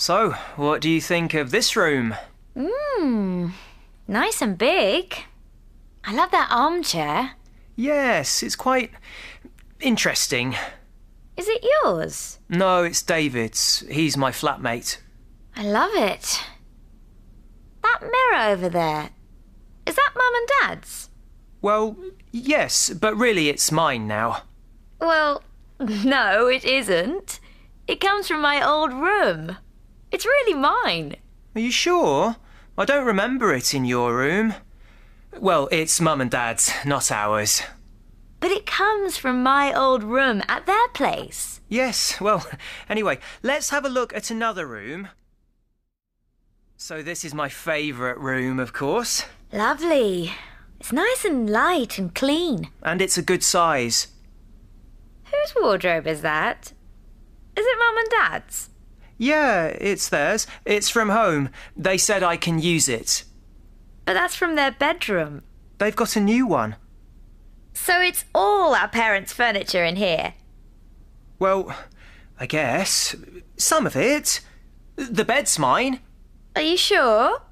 So, what do you think of this room? Nice and big. I love that armchair. Yes, it's quite interesting. Is it yours? No, it's David's. He's my flatmate. I love it. That mirror over there, is that Mum and Dad's? Well, yes, but really it's mine now. Well, no, it isn't. It comes from my old room. It's really mine. Are you sure? I don't remember it in your room. Well, it's Mum and Dad's, not ours. But it comes from my old room at their place. Yes, well, anyway, let's have a look at another room. So this is my favourite room, of course. Lovely. It's nice and light and clean. And it's a good size. Whose wardrobe is that? Is it Mum and Dad's? Yeah, it's theirs. It's from home. They said I can use it. But that's from their bedroom. They've got a new one. So it's all our parents' furniture in here? Well, I guess. Some of it. The bed's mine. Are you sure?